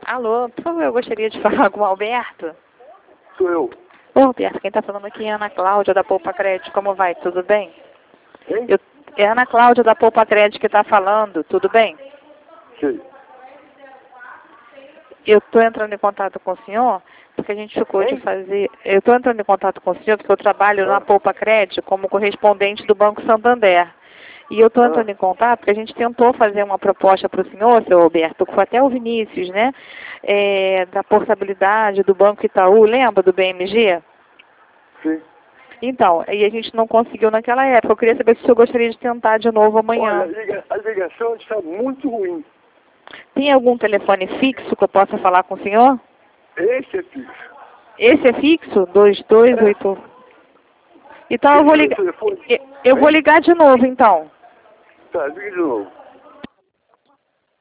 Alô, por favor, eu gostaria de falar com o Alberto. Sou eu. Ô, Alberto, quem está falando aqui é a Ana Cláudia, da Poupa Crédito. Como vai? Tudo bem? Hein? É a Ana Cláudia, da Poupa Crédito, que está falando. Tudo bem? Sei. Eu estou entrando em contato com o senhor, porque a gente ficou de fazer... Eu estou entrando em contato com o senhor, porque eu trabalho na Poupa Crédito como correspondente do Banco Santander. E eu estou entrando em contato porque a gente tentou fazer uma proposta para o senhor, seu Alberto, que foi até o Vinícius, né? Da portabilidade do Banco Itaú, lembra do BMG? Sim. Então, aí a gente não conseguiu naquela época. Eu queria saber se o senhor gostaria de tentar de novo amanhã. Olha, a ligação está muito ruim. Tem algum telefone fixo que eu possa falar com o senhor? Esse é fixo. Esse é fixo? 2288. Então eu vou ligar. Eu vou ligar de novo, então. Tá, liga de novo.